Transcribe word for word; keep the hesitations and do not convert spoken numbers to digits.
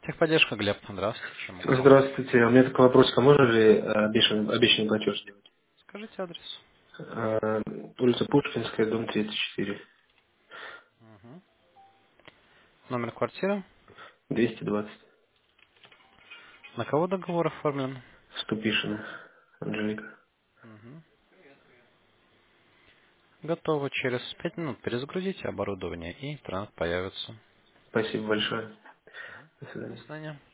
Техподдержка, Глеб. Здравствуйте. Чем могу помочь? Здравствуйте. У меня такой вопрос. А можно ли э, обещанный, обещанный платеж сделать? Скажите адрес. Э, Улица Пушкинская, дом тридцать четыре, Мгм. Номер квартиры. двести двадцать. На кого договор оформлен? Ступишина. Анжелика. Мгм. Готово. Через пять минут перезагрузите оборудование, и интернет появится. Спасибо большое. До До свидания. свидания.